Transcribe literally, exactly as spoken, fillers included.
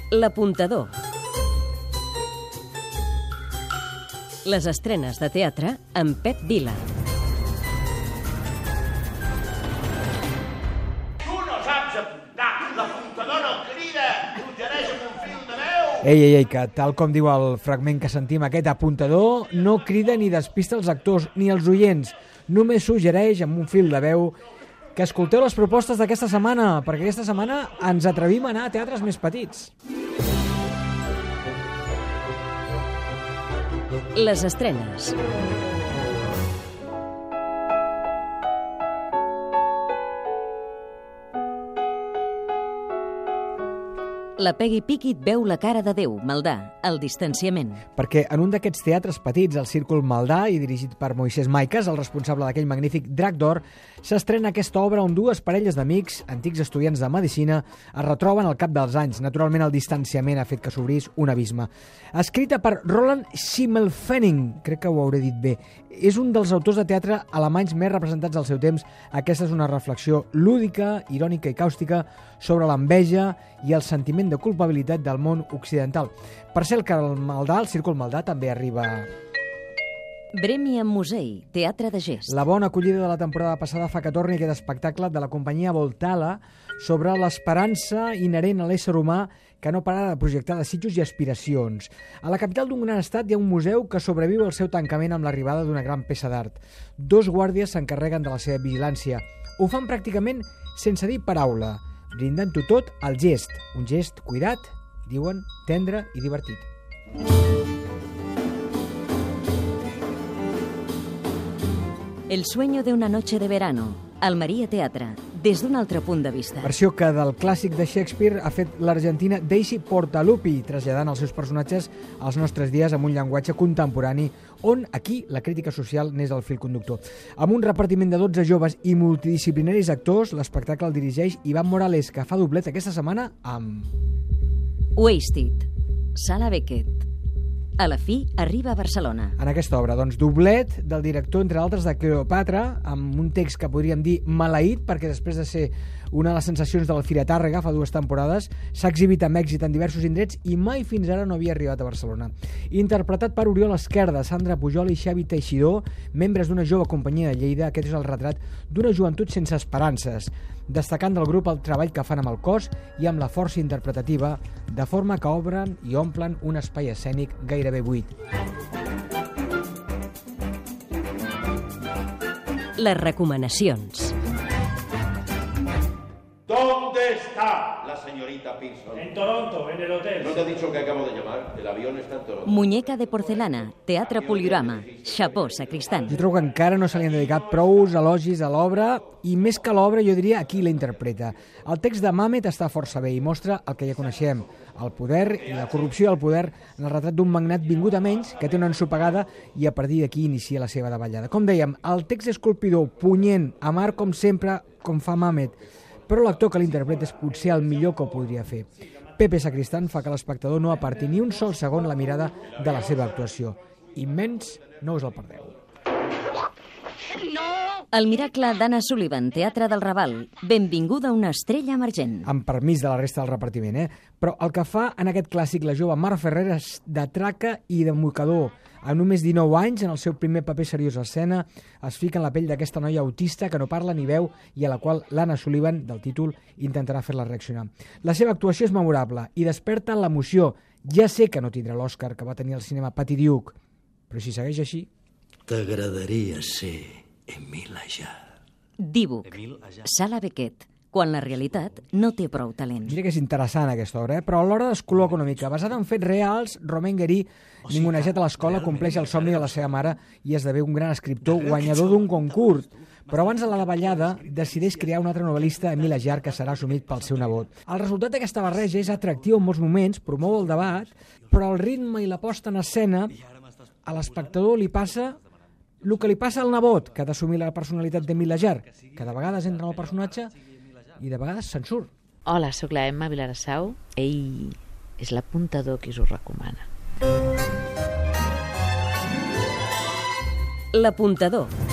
L'Apuntador. Les estrenes de teatre amb Pep Vila. Tu no saps apuntar! L'apuntador no crida! Suggereix amb un fil de veu! Ei, ei, ei, que tal com diu el fragment que sentim, aquest apuntador no crida ni despista els actors ni els oients. Només suggereix amb un fil de veu que escolteu les propostes d'aquesta setmana, perquè aquesta setmana ens atrevim a anar a teatres més petits. Les estrenes. La Peggy Pickett veu la cara de Déu, Maldà, el distanciament. Perquè en un d'aquests teatres petits, el Círcul Maldà, i dirigit per Moisès Maiques, el responsable d'aquell magnífic Drac d'Or, s'estrena aquesta obra on dues parelles d'amics, antics estudiants de Medicina, es retroben al cap dels anys. Naturalment, el distanciament ha fet que s'obrís un abisme. Escrita per Roland Schimmelpfennig, crec que ho hauré dit bé, és un dels autors de teatre alemanys més representats al seu temps. Aquesta és una reflexió lúdica, irònica i càustica sobre l'enveja i el sentiment de culpabilitat del món occidental. Per cert, que el Maldà, el Círcul Maldà, també arriba... Bremi en Musei, teatre de gest. La bona acollida de la temporada passada fa que torni aquest espectacle de la companyia Voltala sobre l'esperança inherent a l'ésser humà que no para de projectar desitjos i aspiracions. A la capital d'un gran estat hi ha un museu que sobreviu al seu tancament amb l'arribada d'una gran peça d'art. Dos guàrdies s'encarreguen de la seva vigilància. Ho fan pràcticament sense dir paraula, brindant-ho tot al gest. Un gest cuidat, diuen, tendre i divertit. El sueño de una noche de verano, Almeria Teatre, des d'un altre punt de vista. Versió que del clàssic de Shakespeare ha fet l'argentina Daisy Portaluppi, traslladant els seus personatges als nostres dies amb un llenguatge contemporani, on aquí la crítica social n'és el fil conductor. Amb un repartiment de dotze joves i multidisciplinaris actors, l'espectacle el dirigeix Ivan Morales, que fa doblet aquesta setmana amb... Wasted, Sala Beckett. A la fi, arriba a Barcelona. En aquesta obra, doncs, doblet del director, entre altres, de Cleopatra, amb un text que podríem dir maleït, perquè després de ser una de les sensacions de la Fira Tàrrega fa dues temporades, s'ha exhibit amb èxit en diversos indrets i mai fins ara no havia arribat a Barcelona. Interpretat per Oriol Esquerda, Sandra Pujol i Xavi Teixidor, membres d'una jove companyia de Lleida, aquest és el retrat d'una joventut sense esperances, destacant del grup el treball que fan amb el cos i amb la força interpretativa, de forma que obren i omplen un espai escènic gairebé buit. Les recomanacions. ¿Dónde está la señorita Pearson? En Toronto, en el hotel. ¿No te ha dicho que acabo de llamar? El avión está en Toronto. Muñeca de porcelana, teatre poliorama, Chapó, Sacristán. Jo trobo que encara no se li han dedicat prous elogis a l'obra, i més que l'obra, jo diria, a qui la interpreta. El text de Mamet està força bé i mostra el que ja coneixem, el poder i la corrupció del poder en el retrat d'un magnat vingut a menys, que té una ensopegada i a partir d'aquí inicia la seva davallada. Com dèiem, el text és colpidor, punyent, amarg com sempre, com fa Mamet, però l'actor que l'interpreta és potser el millor que ho podria fer. Pepe Sacristán fa que l'espectador no aparti ni un sol segon la mirada de la seva actuació. Immens, no us el perdeu. El miracle d'Anna Sullivan, teatre del Raval. Benvinguda una estrella emergent. Amb permís de la resta del repartiment, eh? Però el que fa en aquest clàssic la jove Mar Ferrer és de traca i de mocador. A només dinou anys, en el seu primer paper seriós a escena, es fica en la pell d'aquesta noia autista que no parla ni veu i a la qual l'Anna Sullivan, del títol, intentarà fer-la reaccionar. La seva actuació és memorable i desperta l'emoció. Ja sé que no tindrà l'Oscar que va tenir al cinema Patty Duke, però si segueix així... T'agradaria ser Emil Ajar. Díbuc, Sala Beckett, quan la realitat no té prou talent. Mira que és interessant aquesta obra, eh? Però a l'hora d'escolor econòmica, basada en fets reals, Romain Gary, ningunejat a l'escola, compleix el somni de la seva mare i esdevé un gran escriptor guanyador d'un concurs. Però abans de la davallada, decideix crear un altre novel·lista, Emil Ajar, que serà assumit pel seu nebot. El resultat d'aquesta barreja és atractiu en molts moments, promou el debat, però el ritme i la posta en escena a l'espectador li passa el que li passa al nebot, que ha d'assumir la personalitat d'Emil Ajar, que de vegades entra en el personatge i de vegades se'n surt. Hola, sóc la Emma Vilarassau. Ell és l'apuntador qui us ho recomana. L'Apuntador.